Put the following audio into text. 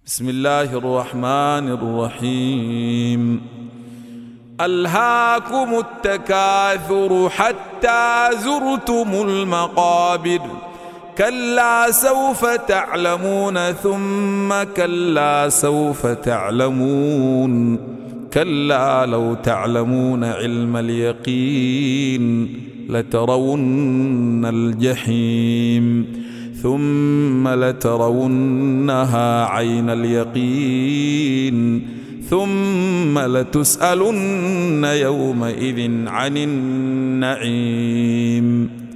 بسم الله الرحمن الرحيم. ألهاكم التكاثر حتى زرتم المقابر، كلا سوف تعلمون ثم كلا سوف تعلمون، كلا لو تعلمون علم اليقين لترون الجحيم ثم لترونها عين اليقين ثم لتسألن يومئذ عن النعيم.